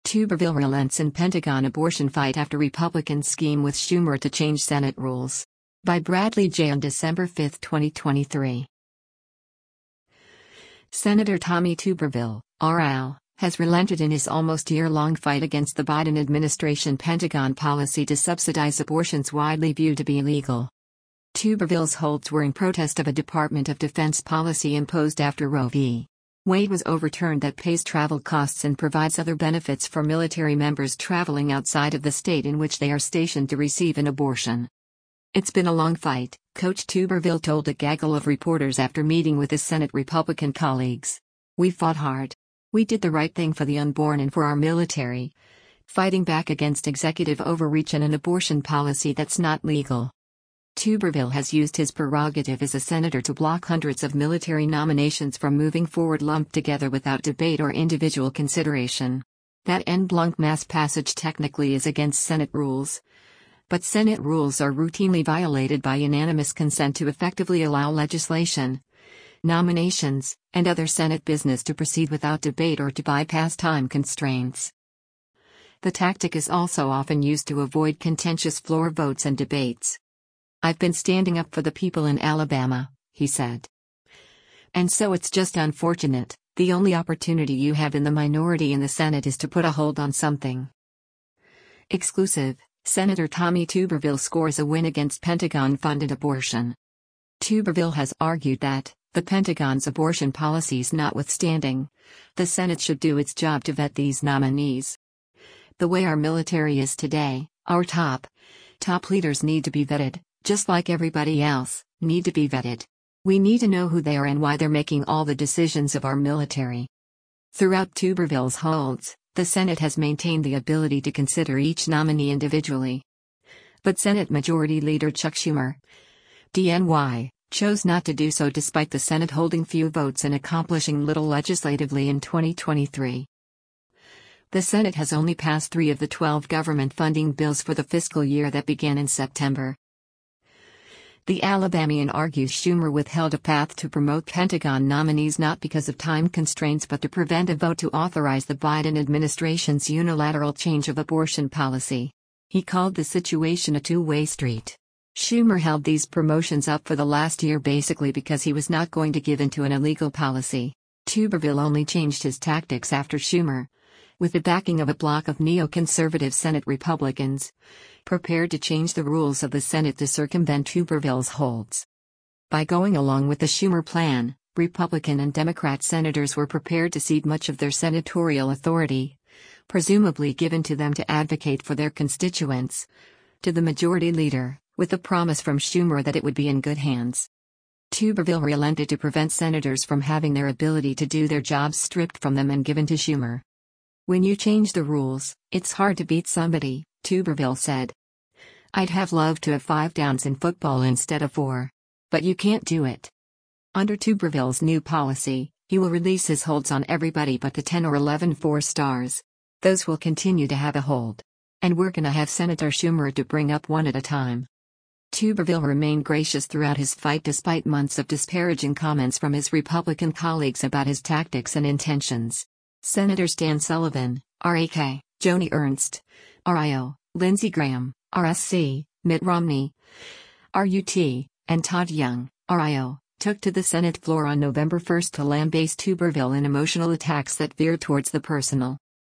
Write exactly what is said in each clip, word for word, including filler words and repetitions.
Tuberville relents in Pentagon abortion fight after Republicans scheme with Schumer to change Senate rules. By Bradley J. on December fifth, twenty twenty-three. Senator Tommy Tuberville, R L, has relented in his almost year-long fight against the Biden administration Pentagon policy to subsidize abortions widely viewed to be illegal. Tuberville's holds were in protest of a Department of Defense policy imposed after Roe v. Wade was overturned that pays travel costs and provides other benefits for military members traveling outside of the state in which they are stationed to receive an abortion. It's been a long fight, Coach Tuberville told a gaggle of reporters after meeting with his Senate Republican colleagues. We fought hard. We did the right thing for the unborn and for our military, fighting back against executive overreach and an abortion policy that's not legal. Tuberville has used his prerogative as a senator to block hundreds of military nominations from moving forward lumped together without debate or individual consideration. That en bloc mass passage technically is against Senate rules. But Senate rules are routinely violated by unanimous consent to effectively allow legislation, nominations, and other Senate business to proceed without debate or to bypass time constraints. The tactic is also often used to avoid contentious floor votes and debates. I've been standing up for the people in Alabama, he said. And so it's just unfortunate, the only opportunity you have in the minority in the Senate is to put a hold on something. Exclusive, Senator Tommy Tuberville scores a win against Pentagon-funded abortion. Tuberville has argued that, the Pentagon's abortion policies notwithstanding, the Senate should do its job to vet these nominees. The way our military is today, our top, top leaders need to be vetted. Just like everybody else, need to be vetted. We need to know who they are and why they're making all the decisions of our military. Throughout Tuberville's holds, the Senate has maintained the ability to consider each nominee individually. But Senate Majority Leader Chuck Schumer, D N Y, chose not to do so despite the Senate holding few votes and accomplishing little legislatively in twenty twenty-three. The Senate has only passed three of the twelve government funding bills for the fiscal year that began in September. The Alabamian argues Schumer withheld a path to promote Pentagon nominees not because of time constraints but to prevent a vote to authorize the Biden administration's unilateral change of abortion policy. He called the situation a two-way street. Schumer held these promotions up for the last year basically because he was not going to give in to an illegal policy. Tuberville only changed his tactics after Schumer, with the backing of a bloc of neoconservative Senate Republicans, prepared to change the rules of the Senate to circumvent Tuberville's holds. By going along with the Schumer plan, Republican and Democrat senators were prepared to cede much of their senatorial authority, presumably given to them to advocate for their constituents, to the majority leader, with the promise from Schumer that it would be in good hands. Tuberville relented to prevent senators from having their ability to do their jobs stripped from them and given to Schumer. When you change the rules, it's hard to beat somebody, Tuberville said. I'd have loved to have five downs in football instead of four. But you can't do it. Under Tuberville's new policy, he will release his holds on everybody but the ten or eleven four stars. Those will continue to have a hold. And we're gonna have Senator Schumer to bring up one at a time. Tuberville remained gracious throughout his fight despite months of disparaging comments from his Republican colleagues about his tactics and intentions. Senators Dan Sullivan, R A K, Joni Ernst, R I O, Lindsey Graham, R S C, Mitt Romney, R U T, and Todd Young, R I O, took to the Senate floor on November first to lambaste Tuberville in emotional attacks that veered towards the personal.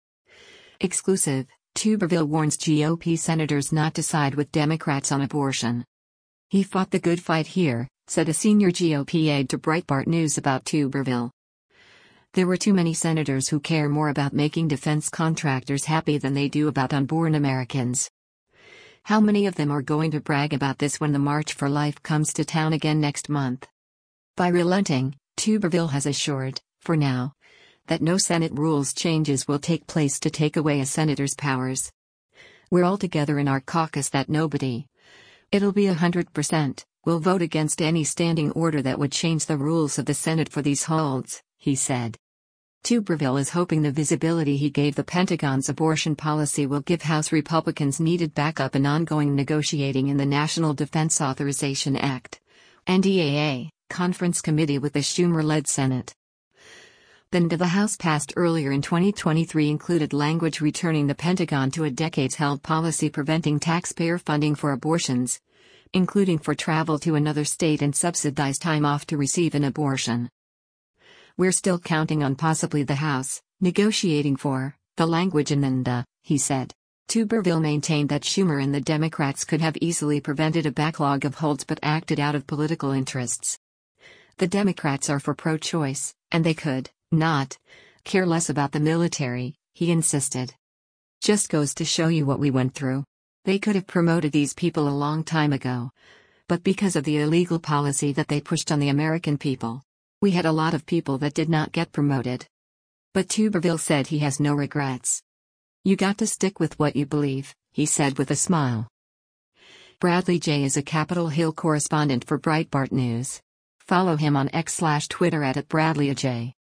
Exclusive, Tuberville warns G O P senators not to side with Democrats on abortion. He fought the good fight here, said a senior G O P aide to Breitbart News about Tuberville. There were too many senators who care more about making defense contractors happy than they do about unborn Americans. How many of them are going to brag about this when the March for Life comes to town again next month? By relenting, Tuberville has assured, for now, that no Senate rules changes will take place to take away a senator's powers. We're all together in our caucus that nobody, it'll be a hundred percent, will vote against any standing order that would change the rules of the Senate for these holds, he said. Tuberville is hoping the visibility he gave the Pentagon's abortion policy will give House Republicans needed backup in ongoing negotiating in the National Defense Authorization Act, N D A A, conference committee with the Schumer-led Senate. The N D A the House passed earlier in twenty twenty-three included language returning the Pentagon to a decades-held policy preventing taxpayer funding for abortions, including for travel to another state and subsidized time off to receive an abortion. "We're still counting on possibly the House negotiating for the language in the N D A," he said. Tuberville maintained that Schumer and the Democrats could have easily prevented a backlog of holds but acted out of political interests. "The Democrats are for pro-choice, and they could not care less about the military," he insisted. "Just goes to show you what we went through. They could have promoted these people a long time ago. But because of the illegal policy that they pushed on the American people, we had a lot of people that did not get promoted." But Tuberville said he has no regrets. "You got to stick with what you believe," he said with a smile. Bradley Jay is a Capitol Hill correspondent for Breitbart News. Follow him on X slash Twitter at, at Bradley A J.